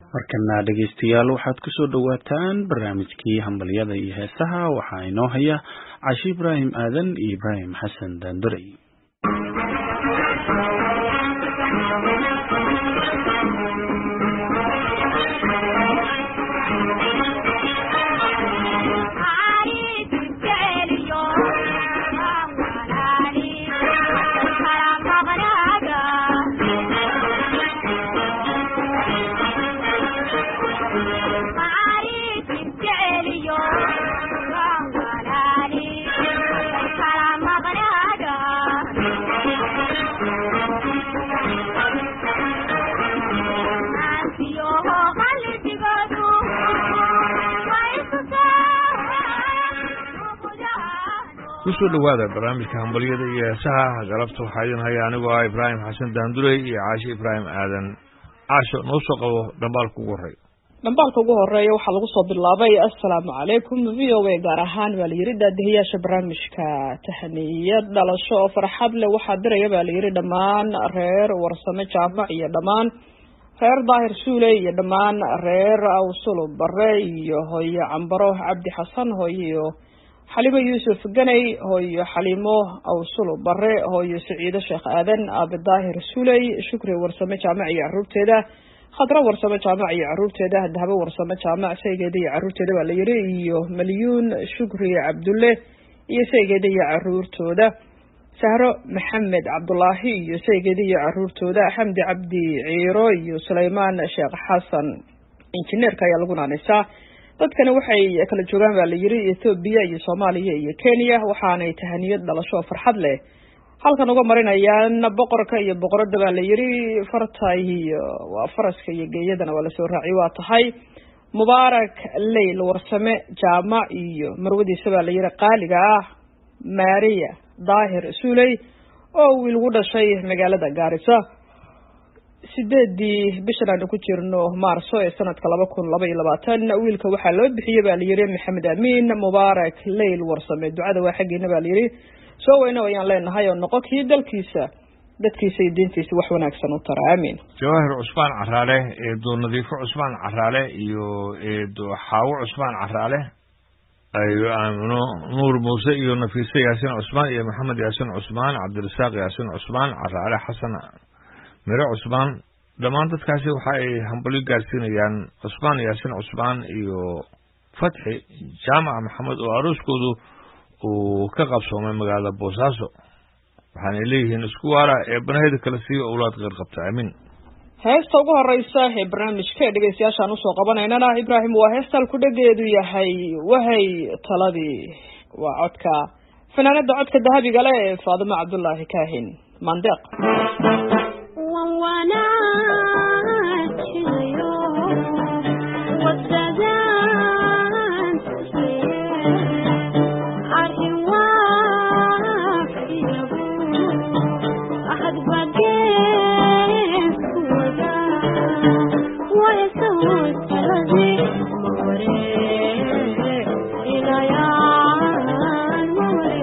markana dhageystayaal waxaad ku soo dhawaataan barnaamijkii hambaliyada iyo heesaha waxaa inoo haya Cashi Ibrahim Aadan iyo Ibrahim Xasan Daanduray. kusoo dhawaada barnaamijka hambaliyada iyo heesaha galabta waxaa idin haya anigoo ah Ibrahim Xasan Daanduray iyo Cashi Ibrahim Aadan. Caasho noo soo qabo dhambaalka ugu horeeya waxaa lagu soo bilaabay assalaamu calaykum VOA gaar ahaan waa la yiri daadiyaasha barnaamijka tahniyad dhalasho oo farxad leh waxaa diraya baa la yiri dhammaan reer warsame jaamac iyo dhammaan reer daahir suuley iyo dhammaan reer awsul bare iyo hooyo cambaro cabdi xasan hooyo حليمة يوسف جني هو حليمة أو صلو برة هو سعيد الشيخ آذن أبي الظاهر السولي شكري ورسمة جامعي عروب تدا خضرة ورسمة جامعي عروب تدا الذهب ورسمة جامع سيجدي عروب تدا ولا يري مليون شكري عبد الله يسيجدي عروب تدا سهرة محمد عبد الله يسيجدي عروب تدا حمد عبدي عيرو سليمان الشيخ حسن إنجنير كيالقون عن الساعة dadkana waxay kala joogaan baa la yiri Ethiopia iyo Soomaaliya iyo Kenya waxaanay tahaniyad dhalasho farxad leh halkan uga marinayaan boqorka iyo boqorada baa la yiri fartay waa faraska iyo geeyadana waa la soo raaci waa tahay mubaarak leyl warsame jaamac iyo marwadiisa baa la yiri qaaliga ah Maria Daahir Suuley oo wiil ugu dhashay magaalada Gaarisa sideedii bishan aan ku jirno Maarso ee sanadka 2022 wiilka waxa loo bixiyay baa la yiri Maxamed Amiin Mubaarak Leyl warsame ducada waa xageena baa la yiri soo weyna ayaan leenahay oo noqodkii dalkiisa dadkiisa iyo diintiisa wax wanaagsan u tara amiin Jawahir Usmaan Caraale ee Nadiifo Usmaan Caraale iyo Xaawo Usmaan Caraale ayo aamno Nuur Muuse iyo Nafiisa Yaasin Usmaan iyo Maxamed Yaasin Usmaan Cabdirasaaq Yaasin Usmaan Caraale Xasan Miro Usmaan dhamaan dadkaasi waxa ay hambali gaarsiinayaan Usmaan Yaasin Usmaan iyo Fatxi Jaamac Maxamed oo arooskoodu uu ka qabsoomay magaalada Boosaaso waxaana leeyihiin isku waara ee banahida kala siiyo awlaad qeyr qabta aamin heesta ugu horeysa ee barnaamijka dhageystayaashan u soo qabanayna Ibrahim waa heestal ku dhageedu yahay wahay taladii waa codka fanaanada codka dahabiga leh Faadimo Cabdullaahi Kaahin Mandeeq وانا اتشيو والسجان عارفين وافي احد بدين ودا ويسوي الذي موري الى يان موري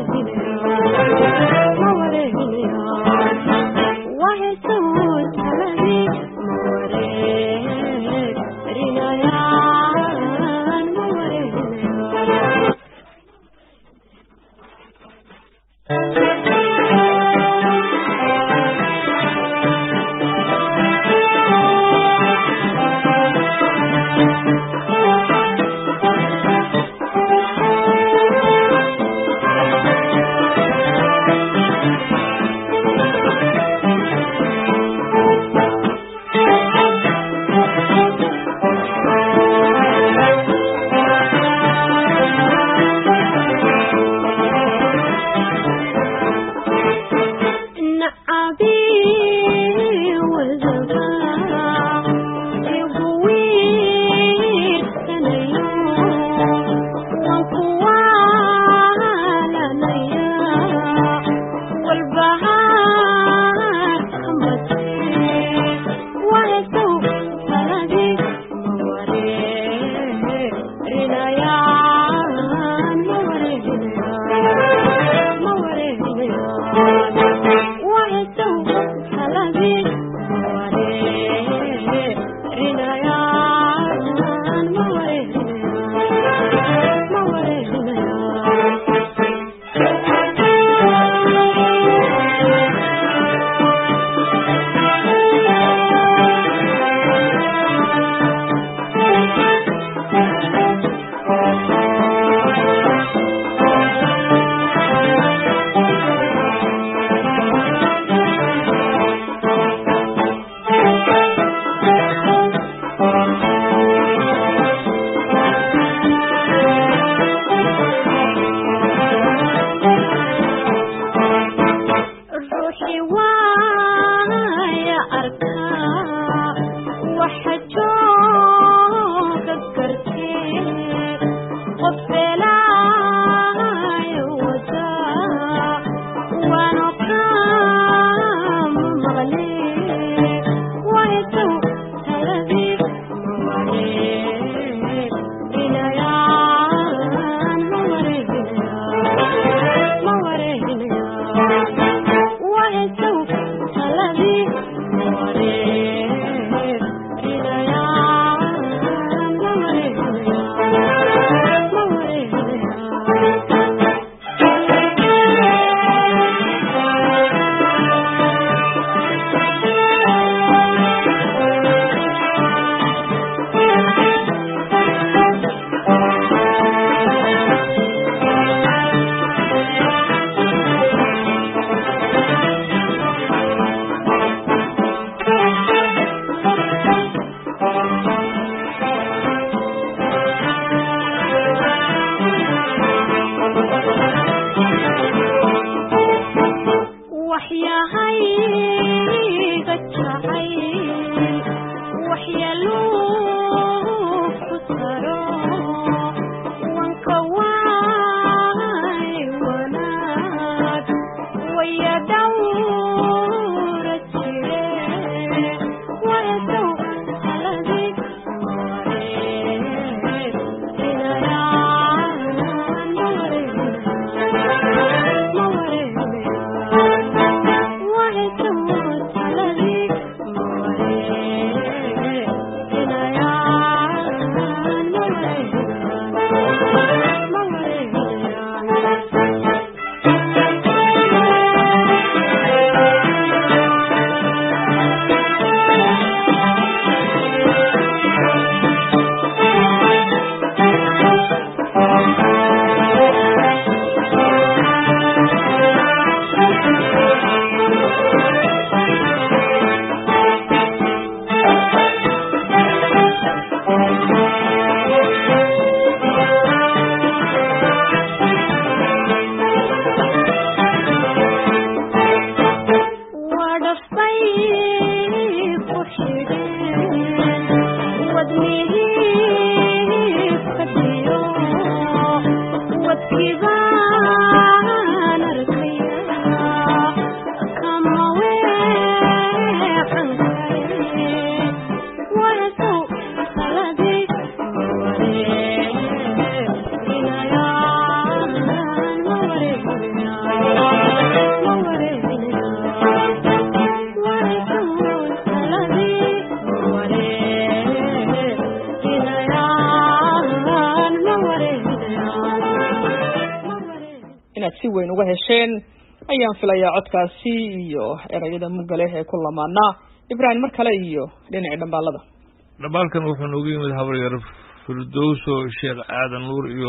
si weyn uga hesheen ayaan filayaa codkaasi iyo erayada mugale ee ku lamaana Ibrahim mar kale iyo dhinaca dambaalada dambaalkan wuxuu noogu yimid habaryar Firdowso Sheekh Aadan Nuur iyo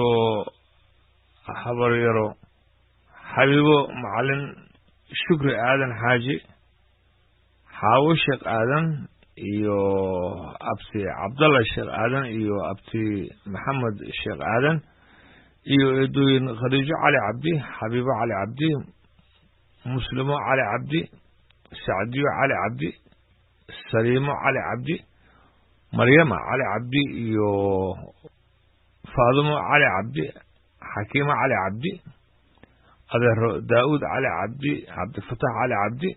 habaryaro Habibo Macalin Shukri Aadan Xaaji Xaawo Sheekh Aadan iyo abti Cabdalla Sheekh Aadan iyo abti Maxamed Sheekh Aadan iyo eedooyin Khadiijo Cali Cabdi Habibo Cali Cabdi Muslimo Cali Cabdi Saadiyo Cali Cabdi Saliimo Cali Cabdi Maryama Cali Cabdi iyo Faadimo Cali Cabdi Xakiima Cali Cabdi adeero Daawud Cali Cabdi Cabdi Fatah Cali Cabdi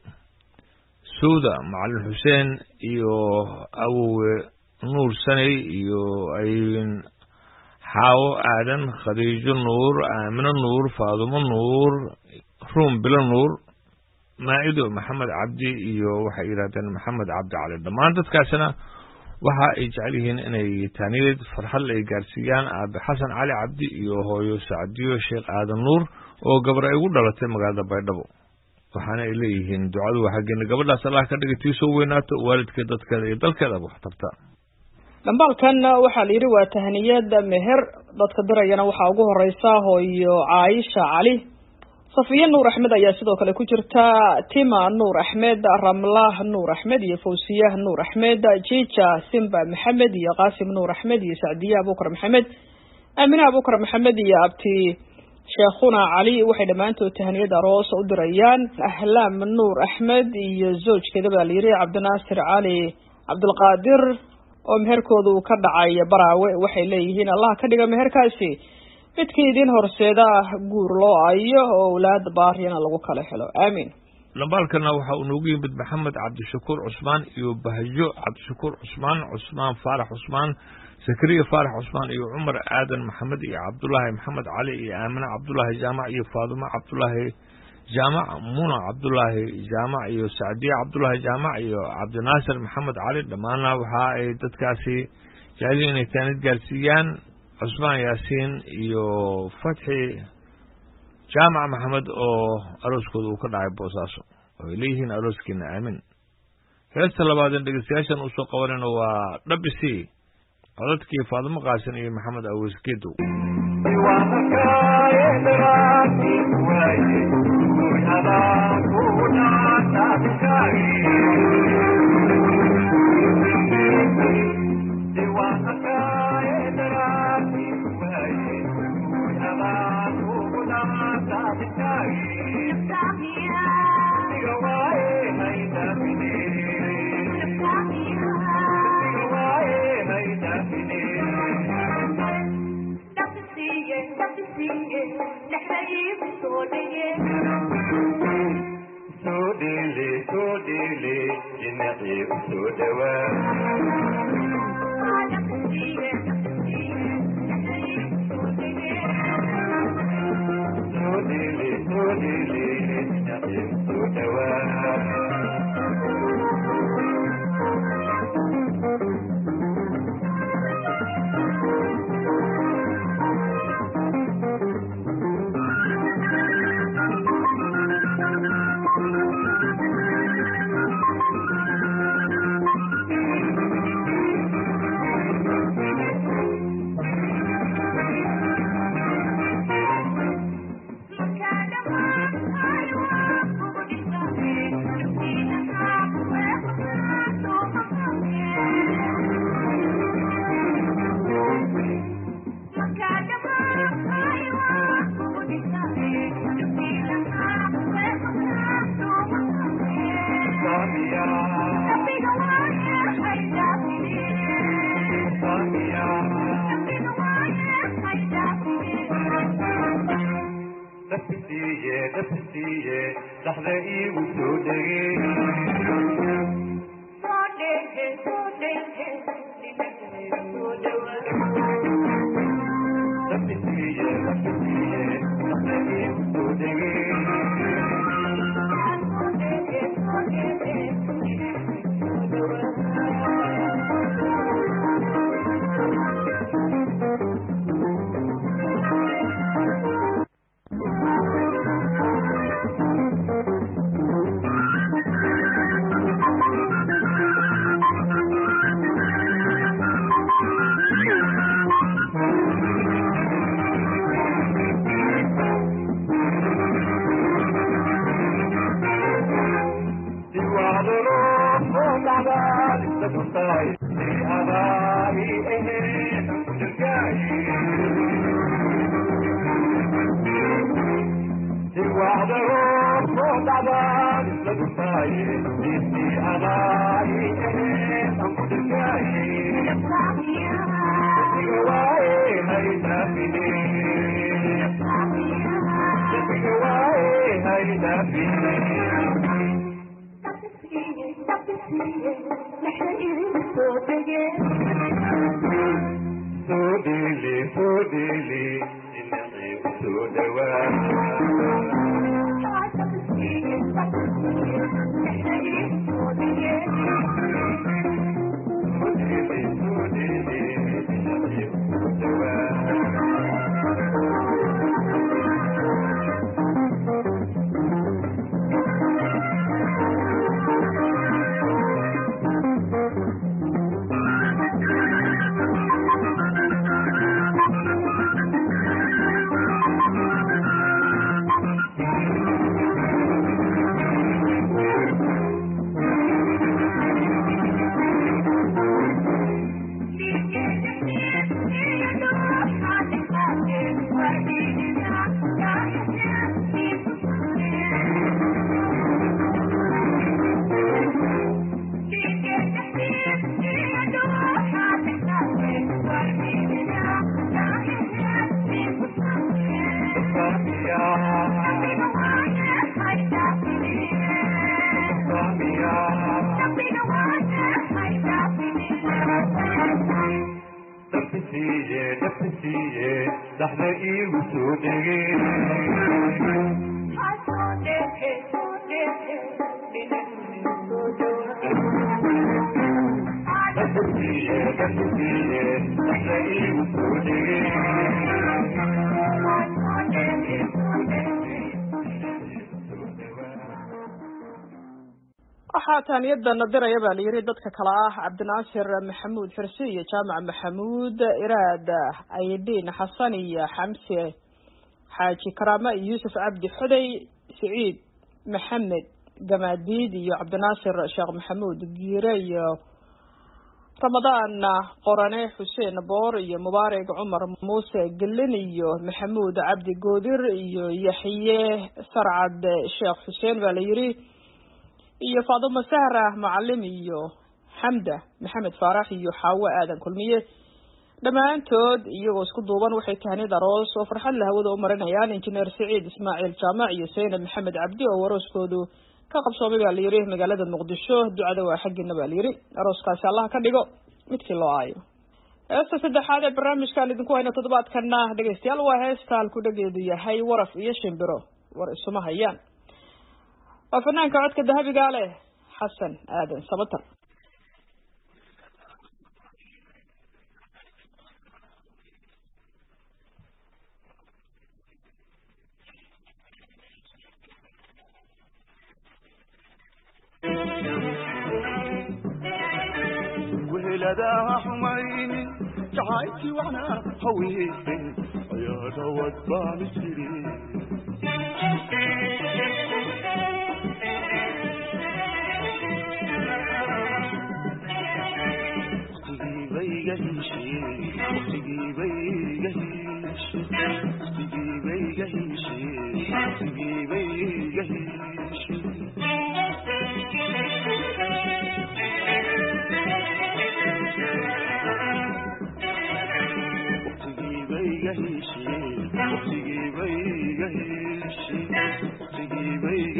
Suuda Macalin Xuseen iyo awowe Nuur Sanay iyo ayin Xaawo Aadan Khadiijo Nuur Aamina Nuur Faadimo Nuur Ruum Bilo Nuur Maa'ido Maxamed Cabdi iyo waxa yiraahdeen Maxamed Cabdi Cali dhammaan dadkaasina waxa ay jecel yihiin inay taaniyad farxad ay gaarsiiyaan Aabe Xasan Cali Cabdi iyo hooyo Saadiyo Sheekh Aadan Nuur oo gabar ay ugu dhalatay magaalada Baydhabo waxaana ay leeyihiin ducadu waxa geena gabadhaas Allah ka dhigay soo weynaato waalidkeed dadkeeda iyo dalkeeda wax tarta dambaalkan waxa la yiri waa tahniyada meher dadka dirayana waxa ugu horeysa hooyo Aisha Cali Safiya Nuur Ahmed ayaa sidoo kale ku jirta Tima Nuur Ahmed Ramlah Nuur Ahmed iyo Fawsiya Nuur Ahmed Jiija Simba Maxamed iyo Qaasim Nuur Ahmed iyo Saadiya Abubakar Maxamed Amina Abubakar Maxamed iyo abti Sheekhuna Cali waxay dhamaantood tahniyada aroos u dirayaan Ahlam Nuur Ahmed iyo zawjkeeda baa la yiri Cabdinaasir Cali Cabdulqaadir oo meherkoodu ka dhacay Baraawe waxay leeyihiin Allah ka dhiga meherkaasi midkii idin horseeda guur loo ayo oo awlaad baariyana lagu kala helo aamin lambalkana waxa uu noogu yimid Maxamed Cabdishakuur Cusmaan iyo Bahjo Cabdishakuur Cusmaan Faarax Cusmaan Zakariya Faarax Cusmaan iyo Umar Aadan Maxamed iyo Cabdullaahi Maxamed Cali iyo Aamina Cabdullaahi Jaamac iyo Faaduma Cabdullaahi Jaamac Muna Cabdullaahi Jaamac iyo Saadiya Cabdullaahi Jaamac iyo Cabdinaasir Maxamed Cali dhamaana waxa ay dadkaasi jecel inay taanid gaarsiiyaan Cusmaan Yaasiin iyo Fatxi Jaamac Maxamed oo arooskooda uu ka dhacay Boosaaso oo leeyihiin arooskiina aamin heesta labaad ee dhageystayaashan u soo qabanayna waa Dhabisi codadkii Faadimo Qaasin iyo Maxamed Aweys Geedow waxaa taaniyadana diraya baa la yiri dadka kale ah cabdinaasir maxamuud xirsi iyo jaamac maxamuud iraad aydiin xasan iyo xamse xaaji karaama iyo yuusuf cabdi xuday siciid maxamed gamaadiid iyo cabdinaasir sheekh maxamuud giire iyo ramadaan qorane xuseen boor iyo mubaarak cumar muuse gelin iyo maxamuud cabdi goodir iyo yaxye sarcad sheekh xuseen baa la yiri iyo Faaduma Sahra Macallim iyo Hamda Maxamed Faarax iyo Xaawo Aadan kulmiye dhamaantood iyagoo isku duuban waxay tahnid aroos oo farxad la hawada u marinayaan injineer Saciid Ismaaciil Jaamac iyo Saynab Maxamed Cabdi oo arooskoodu ka qabsoomay baa la yiri magaalada Muqdisho ducada waa xaggina baa la yiri arooskaasi Allah ka dhigo midkii loo aayo heesta saddexaad ee barnaamijkan idinku hayna toddobaadkana dhageystayaal waa heesta ku dhageedu yahay waraf iyo shimbiro war isuma hayaan وفنان كعدك الذهبي قاله حسن آدم سبطر وهلداها حميني تعايتي وانا هويتي يا رواد بامسيري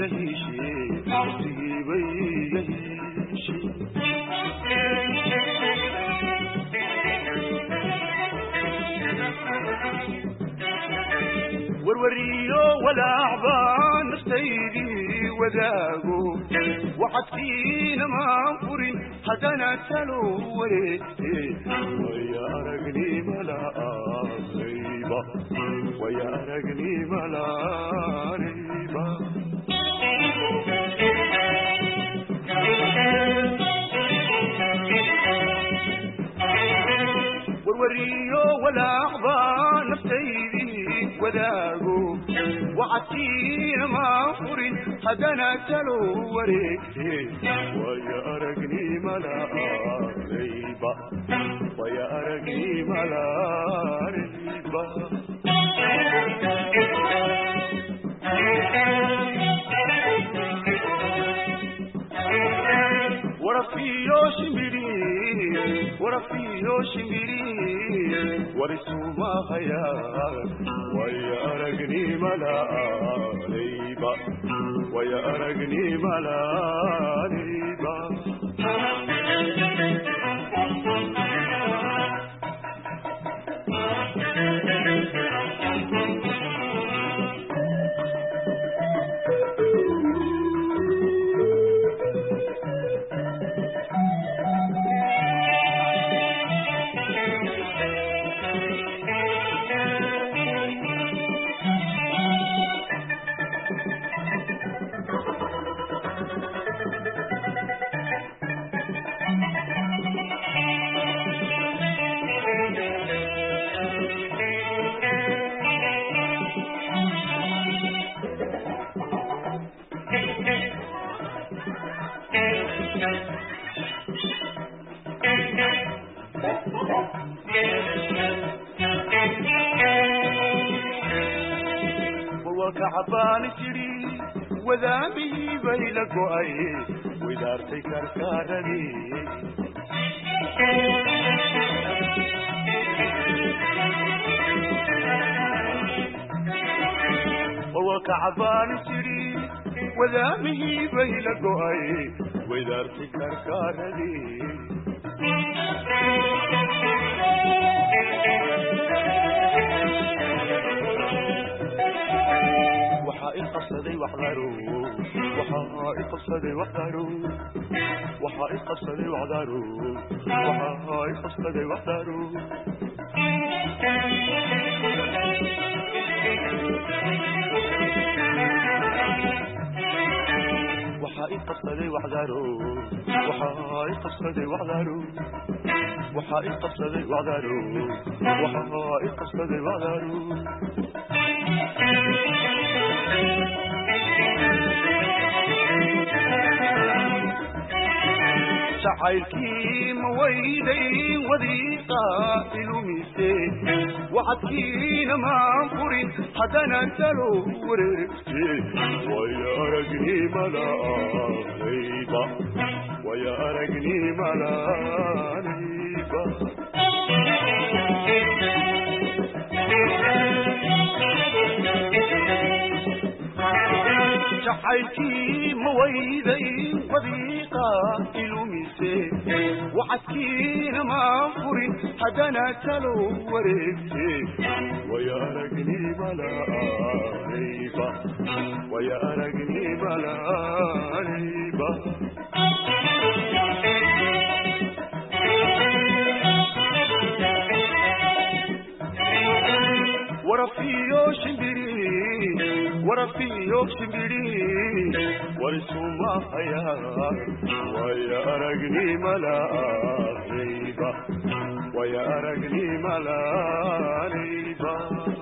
يهيشي وقتي يهيشي وروريو ولا عبان نستيدي وذاقو وعدكينا ما فرين هدنا تلو وريتي ويا رجلي ملا ريبا ويا رجلي ملا ريبا وروريو ولا عبان نستيدي وذاقو وعدكينا ما فرين هدنا تلو وريتي ويا رجلي ملا ريبا ويا رجلي ملا ريبا ورفيو شمبري ورفيو شمبري ورسوما خيال ويا رجلي ملا ريبا ويا رجلي ملا ريبا وكعبان تري وذابي بيلك وأي ودارتي كركارني وكعبان تري وذابي بيلك وأي ودارتي كركارني وحائق الصدي وحضروا وحائق الصدي وحضروا وحائق الصدي وحضروا وحائق الصدي وحضروا وحائق الصدي وحضروا وحائق الصدي وحضروا وحائق الصدي وحضروا وحائق الصدي وحضروا شعيركي مويدي وذيقا إلوميسي وعدكينا ما فرين حدنا تلو ورقتي ويا رجلي ملا ريبا ويا رجلي ملا ريبا شحيتي مويدي وذيقا إلوميسي وعدكينا ما فرين حدنا تلو ورقتي ويا رجلي ملا ريبا ويا رجلي ملا ريبا ورفيو شمبري ورفيو شمبري ورسوما خيال ويا رجلي ملا ريبا ويا رجلي ملا ريبا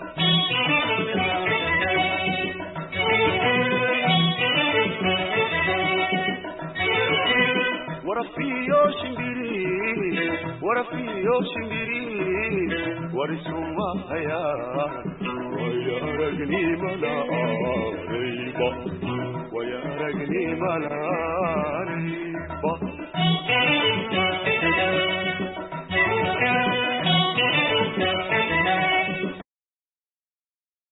ورفيو شمبري ورفيو شمبري ورسوما خيال ويا رجلي ملا ريبا ويا رجلي ملا